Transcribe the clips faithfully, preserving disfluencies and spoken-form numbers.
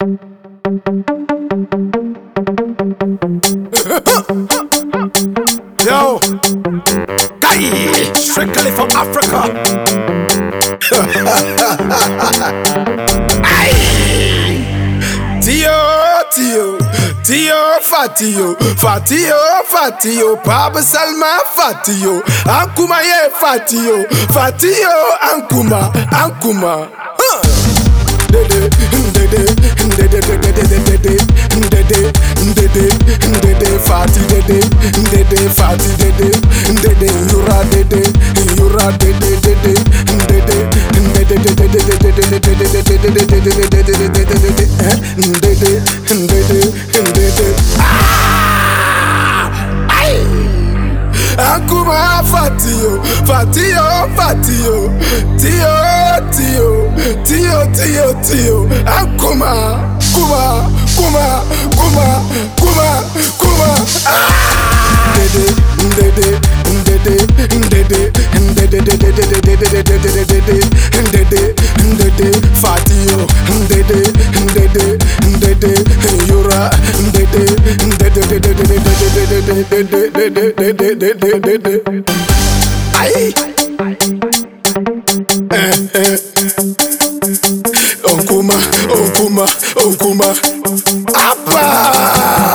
Yo, Kai, strictly from Africa. Aye. Tio, Tio, Tio, Fatio, Fatio, Fatio, Baba Salma, Fatio, Ankuma, yeah, Fatio, Fatio, Ankuma, Ankuma. Huh. Dede, dede, dede, dede, dede, dede, dede, dede, dede, Fati, dede, dede, Fati, dede, dede, Yura, dede, Yura, dede, dede, dede, dede, dede, dede, dede, dede, dede, dede, Ankuma, Fatio, Fatio, Fatio, Tio, Tio, Tio, Tio, Tio, Ankuma, Kuma, Kuma, Kuma, Kuma, Kuma. Dede, dede, dede, dede, dede, dede, dede, dede, dede, dede, Fatio, dede, dede, dede, Yura, dede, dede, dede, dede, dede, dede. Aye. Eh, eh. Onkuma, Onkuma, Onkuma. Apa.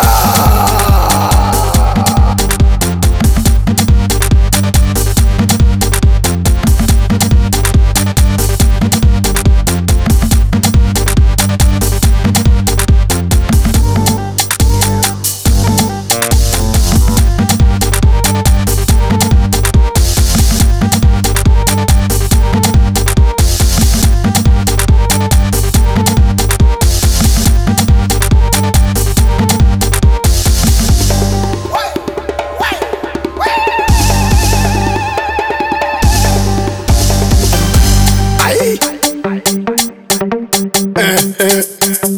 Eh, eh.